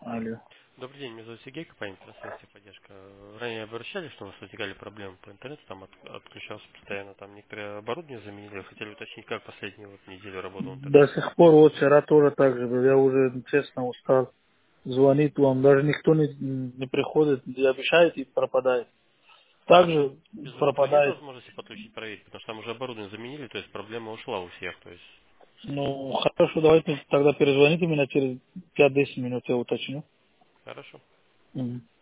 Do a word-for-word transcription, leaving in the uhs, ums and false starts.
Алло. Добрый день, меня зовут Сергей, компания «Трансляция поддержка». Ранее обращались, что у вас возникали проблемы по интернету, там от- отключался постоянно, там некоторые оборудование заменили. Хотели уточнить, как последнюю вот неделю работал До интернет. сих пор, вот вчера тоже так же был. Я уже, честно, устал. Звонит вам, даже никто не, не приходит, не обещает и пропадает. Также Без утра нет пропадает. возможности подключить, проверить, потому что там уже оборудование заменили, то есть проблема ушла у всех, то есть. Ну, хорошо, давайте тогда перезвоните меня через пять-десять минут, я уточню. Хорошо. Мгм.